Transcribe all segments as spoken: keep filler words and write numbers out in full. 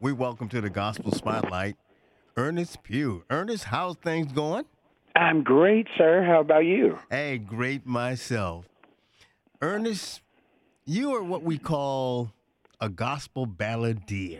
We welcome to the Gospel Spotlight Ernest Pugh. Ernest, how's things going? I'm great, sir. How about you? Hey, great myself. Ernest, you are what we call a gospel balladeer.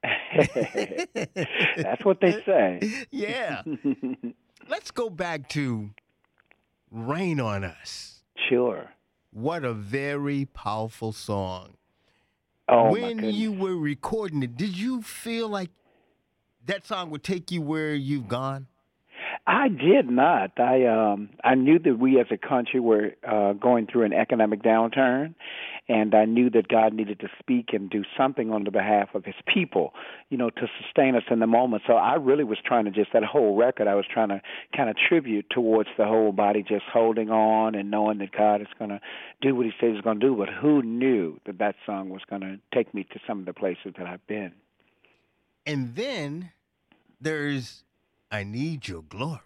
That's what they say. Yeah. Let's go back to Rain on Us. Sure. What a very powerful song. Oh, my When goodness. you were recording it, did you feel like that song would take you where you've gone? I did not. I um I knew that we as a country were uh going through an economic downturn, and I knew that God needed to speak and do something on the behalf of his people, you know, to sustain us in the moment. So I really was trying to just that whole record I was trying to kind of tribute towards the whole body just holding on and knowing that God is going to do what he says he's going to do, but who knew that that song was going to take me to some of the places that I've been. And then there's I Need Your Glory.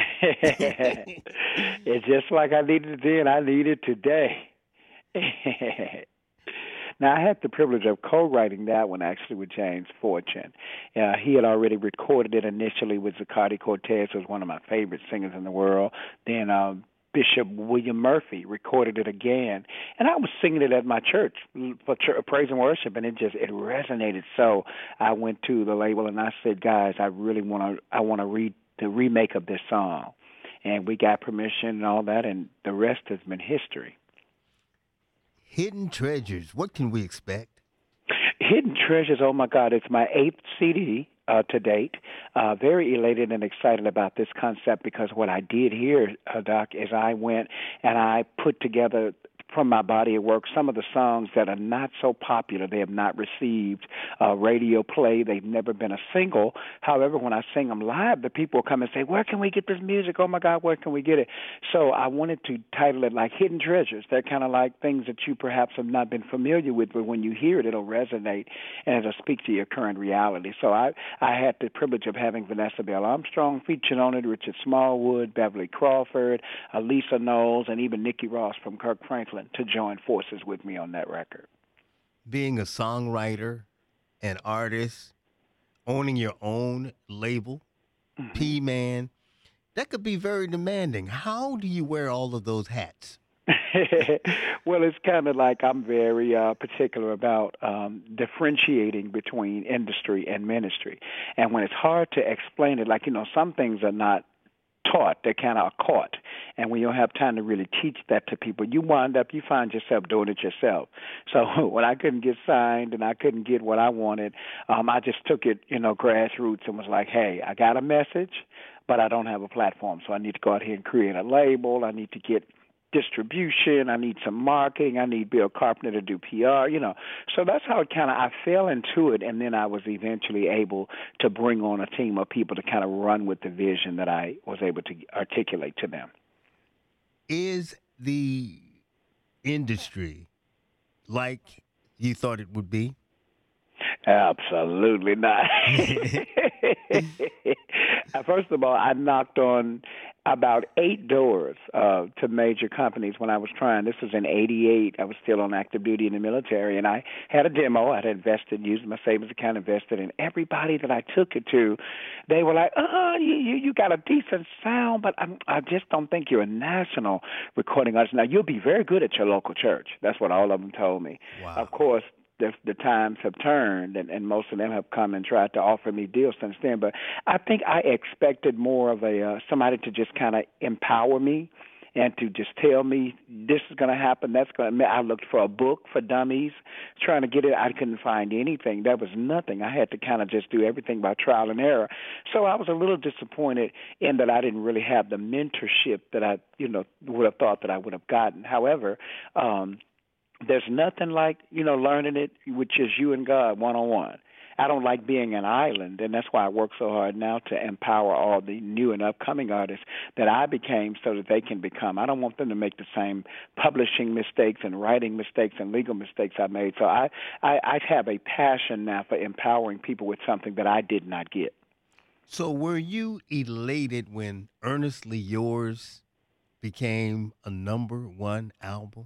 It's just like I needed it then, I need it today. Now, I had the privilege of co-writing that one actually with James Fortune. Uh, he had already recorded it initially with Zaccardi Cortez, who was one of my favorite singers in the world. Then um, Bishop William Murphy recorded it again, and I was singing it at my church for church, praise and worship, and it just it resonated. So I went to the label and I said, guys, I really want to I want to read the remake of this song, and we got permission and all that, and the rest has been history. Hidden Treasures. What can we expect? Hidden Treasures, oh my God, it's my eighth C D uh, to date. Uh, very elated and excited about this concept because what I did here, uh, Doc, is I went and I put together from my body of work some of the songs that are not so popular. They have not received uh, radio play. They've never been a single. However, when I sing them live, the people come and say, where can we get this music? Oh, my God, where can we get it? So I wanted to title it like Hidden Treasures. They're kind of like things that you perhaps have not been familiar with, but when you hear it, it'll resonate and it'll speak to your current reality. So I, I had the privilege of having Vanessa Bell Armstrong featured on it, Richard Smallwood, Beverly Crawford, Elisa Knowles, and even Nikki Ross from Kirk Franklin to join forces with me on that record. Being a songwriter, an artist, owning your own label, Mm-hmm. P-Man, that could be very demanding. How do you wear all of those hats? Well, it's kind of like I'm very uh, particular about um, differentiating between industry and ministry. And when it's hard to explain it, like, you know, some things are not taught, they're kind of caught. And when you don't have time to really teach that to people, you wind up, you find yourself doing it yourself. So when I couldn't get signed and I couldn't get what I wanted, um, I just took it, you know, grassroots and was like, hey, I got a message, but I don't have a platform. So I need to go out here and create a label. I need to get distribution. I need some marketing. I need Bill Carpenter to do P R, you know. So that's how it kind of, I fell into it, and then I was eventually able to bring on a team of people to kind of run with the vision that I was able to articulate to them. Is the industry like you thought it would be? Absolutely not. First of all, I knocked on about eight doors uh, to major companies when I was trying. This was in eighty-eight. I was still on active duty in the military, and I had a demo. I had invested, used my savings account, invested, and everybody that I took it to, they were like, "Uh, you you, you got a decent sound, but I'm, I just don't think you're a national recording artist. Now you'll be very good at your local church." That's what all of them told me. Wow. Of course, the, the times have turned, and, and most of them have come and tried to offer me deals since then. But I think I expected more of a uh, somebody to just kind of empower me and to just tell me this is going to happen, that's going to. I looked for a book for dummies, trying to get it. I couldn't find anything. There was nothing. I had to kind of just do everything by trial and error. So I was a little disappointed in that I didn't really have the mentorship that I, you know, would have thought that I would have gotten. However, um, there's nothing like, you know, learning it with just you and God one-on-one. I don't like being an island, and that's why I work so hard now to empower all the new and upcoming artists that I became so that they can become. I don't want them to make the same publishing mistakes and writing mistakes and legal mistakes I made. So I, I, I have a passion now for empowering people with something that I did not get. So were you elated when Earnestly Yours became a number one album?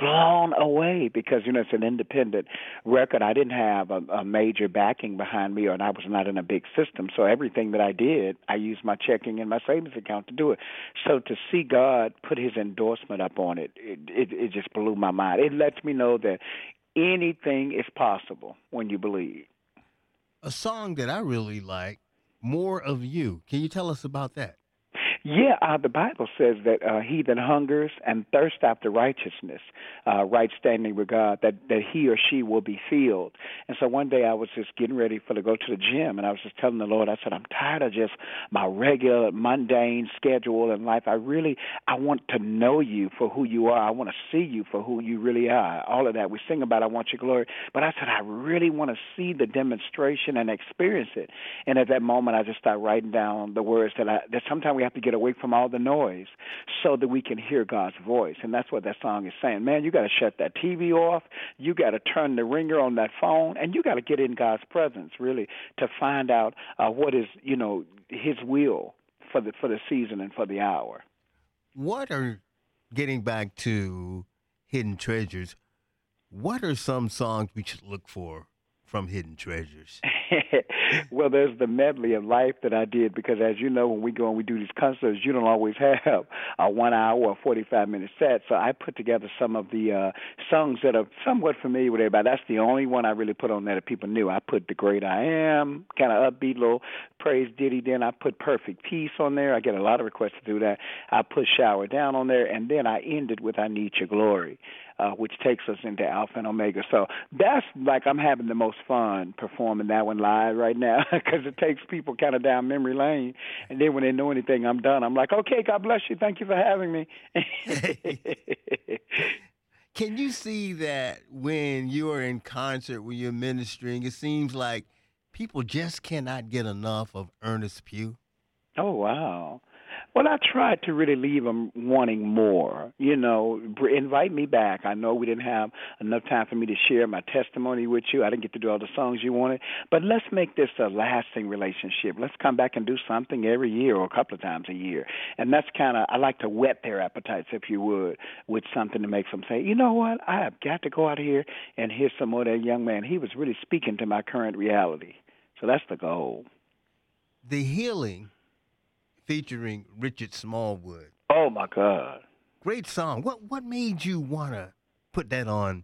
blown away because, you know, it's an independent record. I didn't have a, a major backing behind me, and I was not in a big system. So everything that I did, I used my checking and my savings account to do it. So to see God put his endorsement up on it, it, it, it just blew my mind. It lets me know that anything is possible when you believe. A song that I really like, More of You. Can you tell us about that? Yeah, uh, the Bible says that uh, he that hungers and thirsts after righteousness, uh, right standing with God, that, that he or she will be filled. And so one day I was just getting ready for to go to the gym, and I was just telling the Lord, I said, I'm tired of just my regular, mundane schedule in life. I really, I want to know you for who you are. I want to see you for who you really are. All of that. We sing about I want your glory. But I said, I really want to see the demonstration and experience it. And at that moment, I just started writing down the words that I, that sometimes we have to get away from all the noise so that we can hear God's voice. And that's what that song is saying. Man, you got to shut that T V off. You got to turn the ringer on that phone, and you got to get in God's presence, really, to find out uh, what is, you know, his will for the for the season and for the hour. What are, getting back to Hidden Treasures, what are some songs we should look for from Hidden Treasures? Well, there's the medley of life that I did because, as you know, when we go and we do these concerts, you don't always have a one hour or forty-five minute set. So I put together some of the uh, songs that are somewhat familiar with everybody. That's the only one I really put on there that people knew. I put The Great I Am, kind of upbeat little praise ditty. Then I put Perfect Peace on there. I get a lot of requests to do that. I put Shower Down on there, and then I ended with I Need Your Glory. Uh, which takes us into Alpha and Omega. So that's like I'm having the most fun performing that one live right now because it takes people kind of down memory lane. And then when they know anything, I'm done. I'm like, okay, God bless you. Thank you for having me. Can you see that when you are in concert, when you're ministering, it seems like people just cannot get enough of Ernest Pugh? Oh, wow. Well, I tried to really leave them wanting more. You know, invite me back. I know we didn't have enough time for me to share my testimony with you. I didn't get to do all the songs you wanted. But let's make this a lasting relationship. Let's come back and do something every year or a couple of times a year. And that's kind of, I like to whet their appetites, if you would, with something that makes them say, you know what, I have got to go out here and hear some more of that young man. He was really speaking to my current reality. So that's the goal. The Healing, featuring Richard Smallwood. Oh, my God. Great song. What what made you want to put that on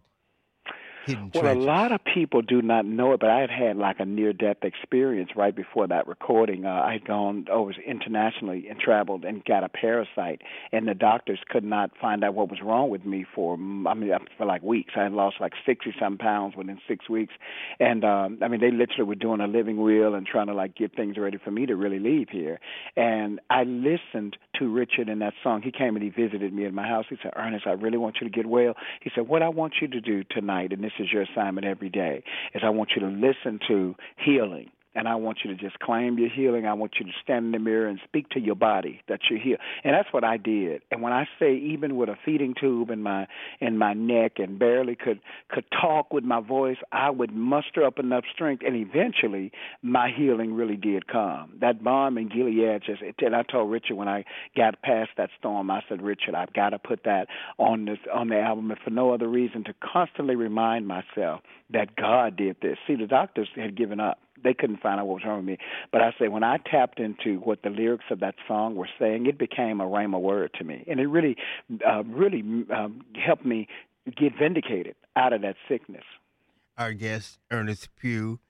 Hidden Well, Treasures? a lot of people do not know it, but I had had like a near-death experience right before that recording. Uh, I had gone over internationally and traveled and got a parasite, and the doctors could not find out what was wrong with me for, I mean, for like weeks. I had lost like sixty-some pounds within six weeks. And, um, I mean, they literally were doing a living will and trying to like get things ready for me to really leave here. And I listened to Richard in that song. He came and he visited me at my house. He said, Ernest, I really want you to get well. He said, what I want you to do tonight, and this is your assignment every day, is I want you to listen to Healing. And I want you to just claim your healing. I want you to stand in the mirror and speak to your body that you're healed. And that's what I did. And when I say even with a feeding tube in my in my neck and barely could could talk with my voice, I would muster up enough strength, and eventually my healing really did come. That balm in Gilead just, and I told Richard when I got past that storm, I said, Richard, I've got to put that on this on the album, if for no other reason, to constantly remind myself that God did this. See, the doctors had given up. They couldn't find out what was wrong with me. But I say when I tapped into what the lyrics of that song were saying, it became a rhema word to me. And it really, uh, really um, helped me get vindicated out of that sickness. Our guest, Ernest Pugh,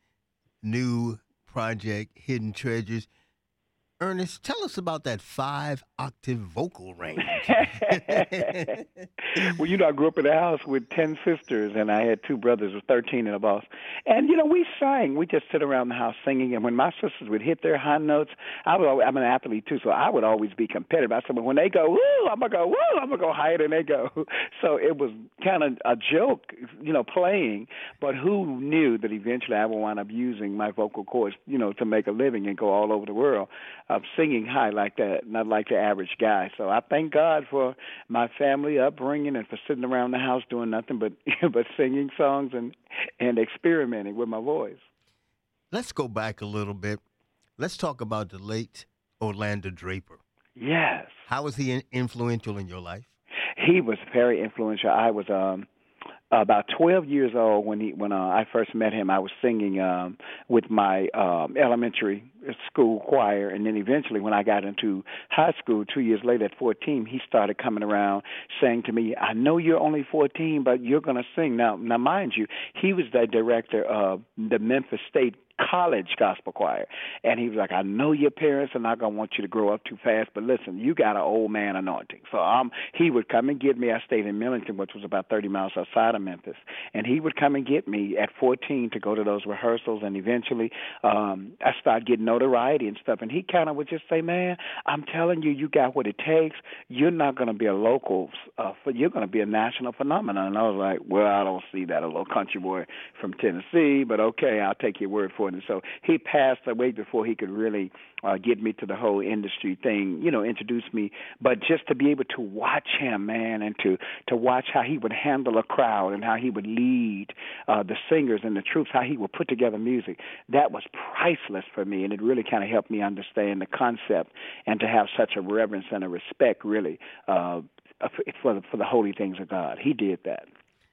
new project, Hidden Treasures. Ernest, tell us about that five-octave vocal range. Well, you know, I grew up in a house with ten sisters, and I had two brothers of thirteen and a boss. And, you know, we sang. We just sit around the house singing. And when my sisters would hit their high notes, I would always, I'm an athlete, too, so I would always be competitive. I said, well, when they go, woo, I'm going to go, woo, I'm going to go higher than they go. So it was kind of a joke, you know, playing. But who knew that eventually I would wind up using my vocal cords, you know, to make a living and go all over the world. Of singing high like that, not like the average guy. So I thank God for my family upbringing and for sitting around the house doing nothing but but singing songs and, and experimenting with my voice. Let's go back a little bit. Let's talk about the late Orlando Draper. Yes. How was he influential in your life? he was very influential. I was um about twelve years old when he when uh, I first met him. I was singing um, with my um, elementary school choir, and then eventually when I got into high school, two years later at fourteen, he started coming around saying to me, "I know you're only fourteen, but you're going to sing." Now, now, mind you, he was the director of the Memphis State College Gospel Choir, and he was like, "I know your parents are not going to want you to grow up too fast, but listen, you got an old man anointing." So um, he would come and get me. I stayed in Millington, which was about thirty miles outside of Memphis, and he would come and get me at fourteen to go to those rehearsals, and eventually um, I started getting notoriety and stuff, and he kind of would just say, "Man, I'm telling you, you got what it takes. You're not going to be a local, uh, you're going to be a national phenomenon." And I was like, "Well, I don't see that, a little country boy from Tennessee, but okay, I'll take your word for it." And so he passed away before he could really uh, get me to the whole industry thing, you know, introduce me. But just to be able to watch him, man, and to, to watch how he would handle a crowd and how he would lead uh, the singers and the troops, how he would put together music, that was priceless for me. And it really kind of helped me understand the concept and to have such a reverence and a respect, really, uh, for, the, for the holy things of God. He did that.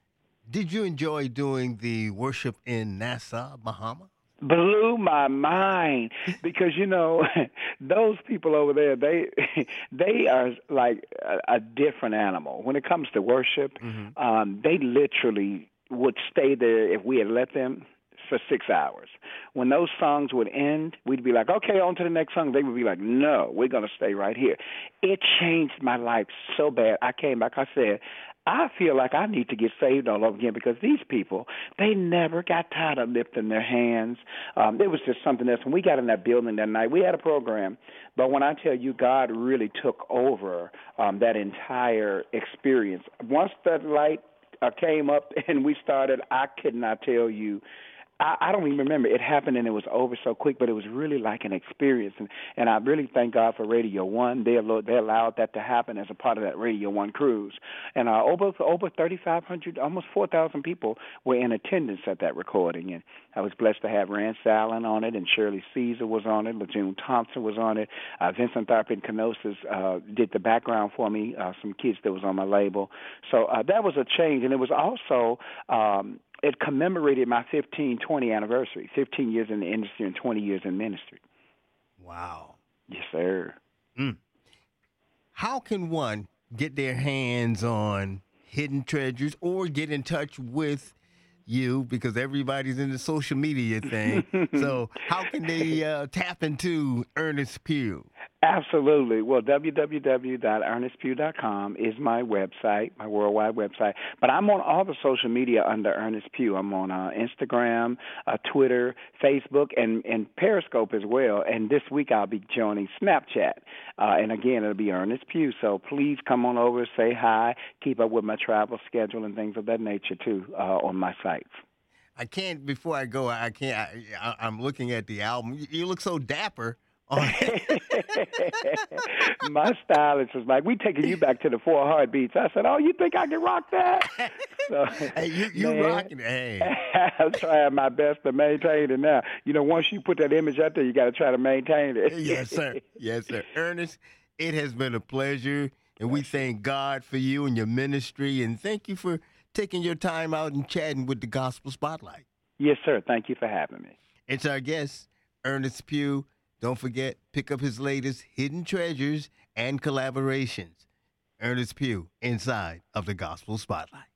Did you enjoy doing the worship in Nassau, Bahamas? Blew my mind because, you know, those people over there, they they are like a, a different animal. When it comes to worship, mm-hmm. um, they literally would stay there if we had let them for six hours. When those songs would end, we'd be like, okay, on to the next song. They would be like, no, we're going to stay right here. It changed my life so bad. I came back, I said, I feel like I need to get saved all over again because these people, they never got tired of lifting their hands. Um, it was just something else. When we got in that building that night, we had a program, but when I tell you God really took over um, that entire experience, once that light uh, came up and we started, I could not tell you, I, I don't even remember. It happened and it was over so quick, but it was really like an experience. And, and I really thank God for Radio One. They, they allowed that to happen as a part of that Radio One cruise. And uh, over over thirty-five hundred, almost four thousand people were in attendance at that recording. And I was blessed to have Rance Allen on it, and Shirley Caesar was on it, LeJune Thompson was on it. Uh, Vincent Tharpe and Kenosis uh, did the background for me, uh, some kids that was on my label. So uh, that was a change. And it was also... Um, It commemorated my fifteen, twenty anniversary, fifteen years in the industry and twenty years in ministry. Wow. Yes, sir. Mm. How can one get their hands on Hidden Treasures or get in touch with you, because everybody's in the social media thing? So how can they uh, tap into Ernest Pugh? Absolutely. Well, w w w dot ernest pugh dot com is my website, my worldwide website. But I'm on all the social media under Ernest Pugh. I'm on uh, Instagram, uh, Twitter, Facebook, and, and Periscope as well. And this week I'll be joining Snapchat. Uh, and again, it'll be Ernest Pugh. So please come on over, say hi, keep up with my travel schedule and things of that nature, too, uh, on my sites. I can't, before I go, I can't, I, I, I'm looking at the album. You, you look so dapper. My stylist was like, "We taking you back to the four heartbeats." I said, "Oh, you think I can rock that?" So, hey, you you man, rocking it. Hey. I'm trying my best to maintain it now. You know, once you put that image out there, you got to try to maintain it. Yes, sir. Yes, sir. Ernest, it has been a pleasure, and we thank God for you and your ministry, and thank you for taking your time out and chatting with the Gospel Spotlight. Yes, sir. Thank you for having me. It's our guest, Ernest Pugh. Don't forget, pick up his latest Hidden Treasures and collaborations. Ernest Pugh, inside of the Gospel Spotlight.